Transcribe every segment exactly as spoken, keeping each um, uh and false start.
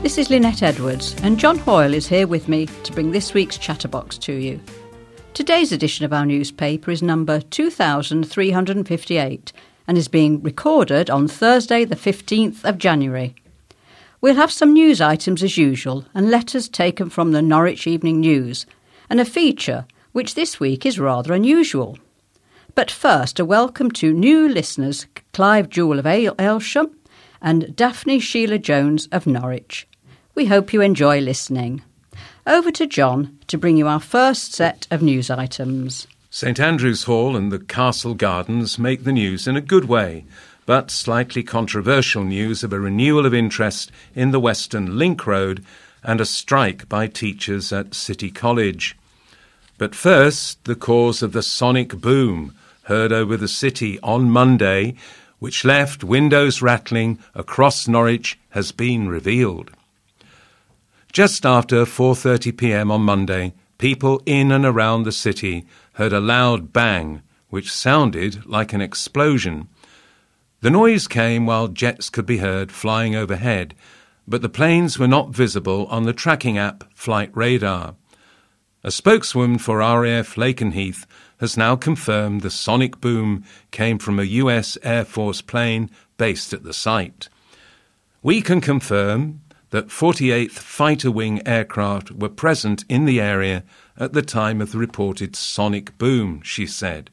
This is Lynette Edwards, and John Hoyle is here with me to bring this week's Chatterbox to you. Today's edition of our newspaper is number two thousand three hundred fifty-eight and is being recorded on Thursday the fifteenth of January. We'll have some news items as usual and letters taken from the Norwich Evening News, and a feature which this week is rather unusual. But first, a welcome to new listeners, Clive Jewell of Aylsham and Daphne Sheila Jones of Norwich. We hope you enjoy listening. Over to John to bring you our first set of news items. St Andrew's Hall and the Castle Gardens make the news in a good way, but slightly controversial news of a renewal of interest in the Western Link Road and a strike by teachers at City College. But first, the cause of the sonic boom heard over the city on Monday, which left windows rattling across Norwich, has been revealed. Just after four thirty p m on Monday, people in and around the city heard a loud bang, which sounded like an explosion. The noise came while jets could be heard flying overhead, but the planes were not visible on the tracking app Flight Radar. A spokeswoman for R A F Lakenheath has now confirmed the sonic boom came from a U S Air Force plane based at the site. We can confirm that forty-eighth Fighter Wing aircraft were present in the area at the time of the reported sonic boom, she said.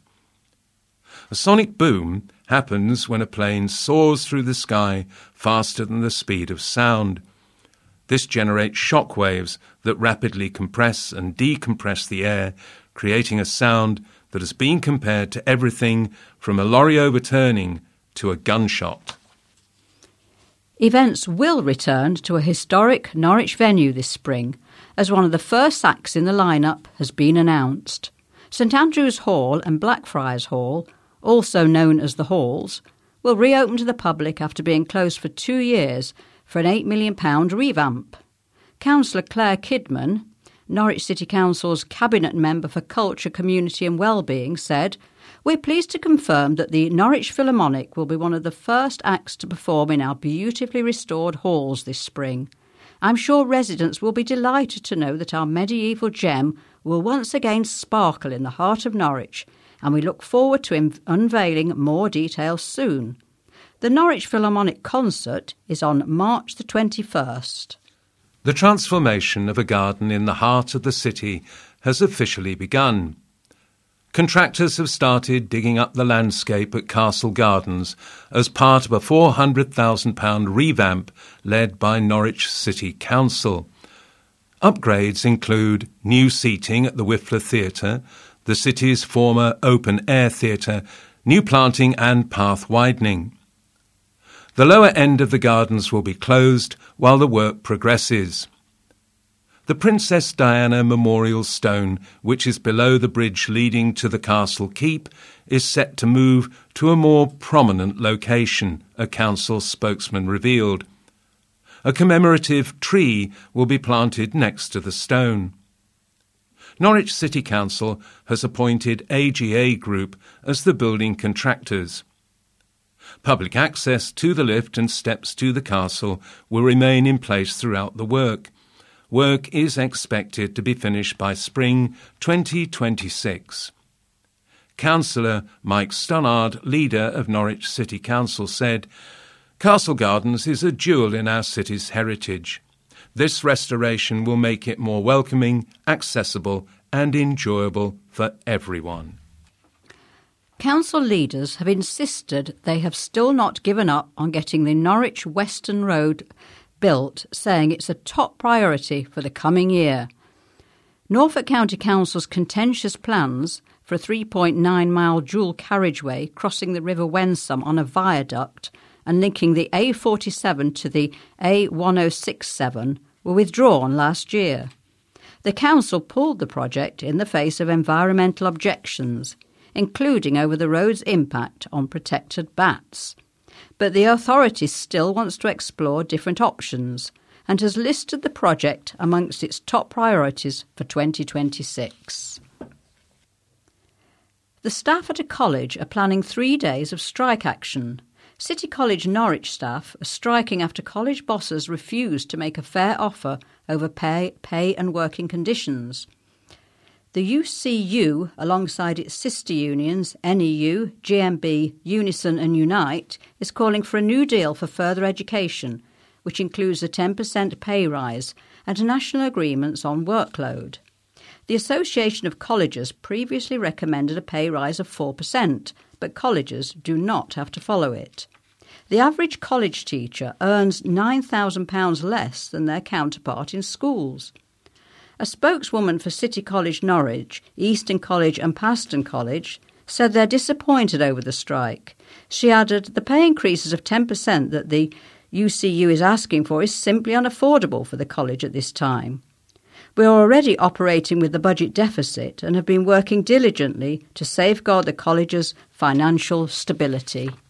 A sonic boom happens when a plane soars through the sky faster than the speed of sound. This generates shock waves that rapidly compress and decompress the air, creating a sound that has been compared to everything from a lorry overturning to a gunshot. Events will return to a historic Norwich venue this spring, as one of the first acts in the lineup has been announced. St Andrew's Hall and Blackfriars Hall, also known as the Halls, will reopen to the public after being closed for two years for an eight million pounds revamp. Councillor Claire Kidman, Norwich City Council's Cabinet Member for Culture, Community and Wellbeing, said, "We're pleased to confirm that the Norwich Philharmonic will be one of the first acts to perform in our beautifully restored halls this spring. I'm sure residents will be delighted to know that our medieval gem will once again sparkle in the heart of Norwich, and we look forward to im- unveiling more details soon. The Norwich Philharmonic concert is on March the twenty-first. The transformation of a garden in the heart of the city has officially begun. Contractors have started digging up the landscape at Castle Gardens as part of a four hundred thousand pounds revamp led by Norwich City Council. Upgrades include new seating at the Whiffler Theatre, the city's former open-air theatre, new planting and path widening. The lower end of the gardens will be closed while the work progresses. The Princess Diana Memorial Stone, which is below the bridge leading to the castle keep, is set to move to a more prominent location, a council spokesman revealed. A commemorative tree will be planted next to the stone. Norwich City Council has appointed A G A Group as the building contractors. Public access to the lift and steps to the castle will remain in place throughout the work. Work is expected to be finished by spring twenty twenty-six. Councillor Mike Stannard, leader of Norwich City Council, said, "Castle Gardens is a jewel in our city's heritage. This restoration will make it more welcoming, accessible and enjoyable for everyone." Council leaders have insisted they have still not given up on getting the Norwich Western Road built, saying it's a top priority for the coming year. Norfolk County Council's contentious plans for a three point nine mile dual carriageway crossing the River Wensum on a viaduct and linking the A forty-seven to the A one oh six seven were withdrawn last year. The council pulled the project in the face of environmental objections, including over the road's impact on protected bats. But the authority still wants to explore different options and has listed the project amongst its top priorities for twenty twenty-six. The staff at a college are planning three days of strike action. City College Norwich staff are striking after college bosses refuse to make a fair offer over pay, pay and working conditions. The U C U, alongside its sister unions N E U, G M B, Unison and Unite, is calling for a new deal for further education, which includes a ten percent pay rise and national agreements on workload. The Association of Colleges previously recommended a pay rise of four percent, but colleges do not have to follow it. The average college teacher earns nine thousand pounds less than their counterpart in schools. A spokeswoman for City College Norwich, Easton College and Paston College said they're disappointed over the strike. She added the pay increases of ten percent that the U C U is asking for is simply unaffordable for the college at this time. We are already operating with the budget deficit and have been working diligently to safeguard the college's financial stability.